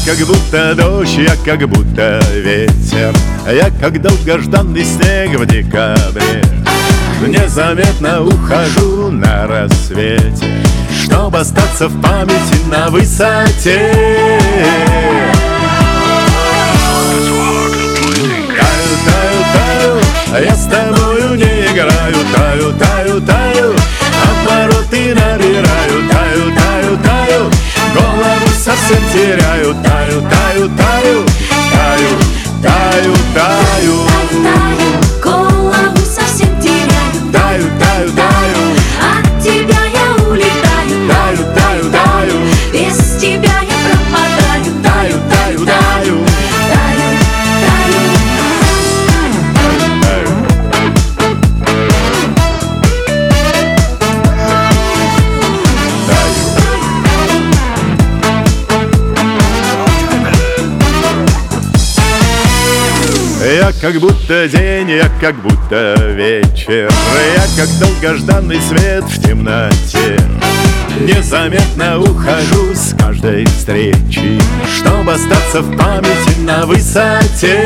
как будто дождь, я как будто ветер, я как долгожданный снег в декабре. Незаметно ухожу на рассвете, чтоб остаться в памяти на высоте. Таю, таю, таю, я с тобою не играю. Таю, таю, таю, обороты набираю. Таю, таю, таю, голову совсем теряю. Таю, таю, таю, таю, таю, таю, голову совсем теряю. таю, таю, таю, От тебя я улетаю. таю, таю, таю, Без тебя я пропадаю. таю, таю, таю, Таю, таю. Я как будто день, я как будто вечер, я как долгожданный свет в темноте. Незаметно ухожу с каждой встречи, чтоб остаться в памяти на высоте.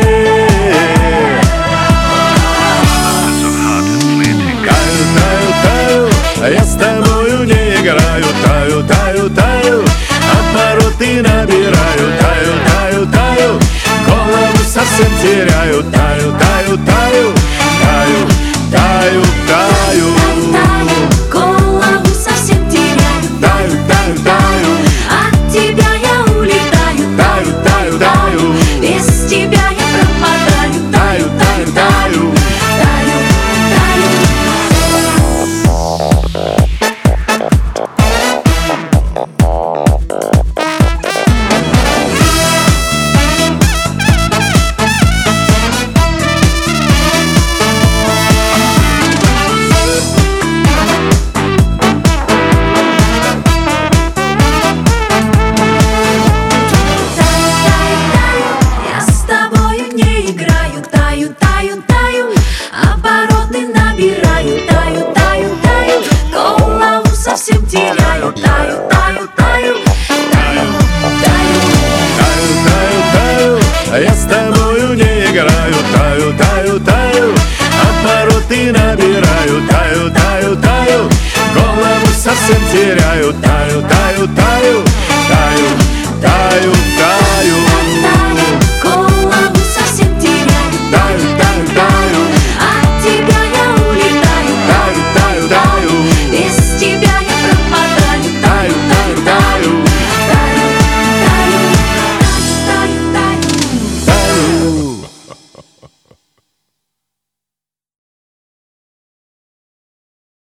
Таю, таю, таю, я с тобою не играю. Таю, таю, таю, обороты набираю. Таю, таю, таю, голову совсем теряю. Таю, таю, таю, таю, таю, таю, Голову совсем теряю. таю, таю, таю, От тебя я улетаю. таю, таю, таю, Без тебя я пропадаю. таю, таю, таю. Таю, таю. Я с тобою не играю. Таю, таю, таю, обороты набираю. Таю, таю, таю, голову совсем теряю. Таю, таю, таю, таю, таю. Таю, таю, таю, я с тобою не играю. Таю, таю, таю, обороты набираю. Таю, таю, таю, голову совсем теряю. Таю,